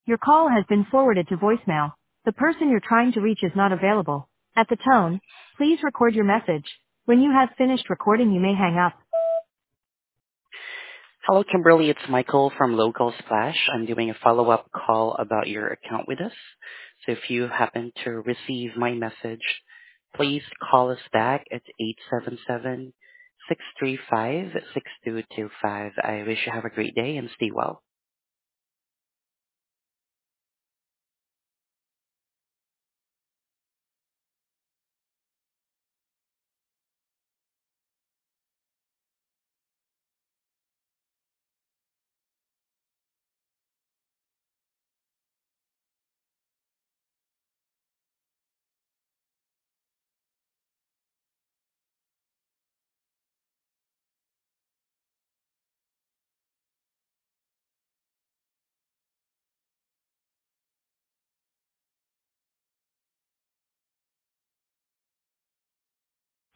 Your call has been forwarded to voicemail. The person you're trying to reach is not available. At the tone, please record your message. When you have finished recording, you may hang up. Hello, Kimberly. It's Michael from Local Splash. I'm doing a follow-up call about your account with us. So if you happen to receive my message, please call us back at 877-635-6225. I wish you have a great day and stay well.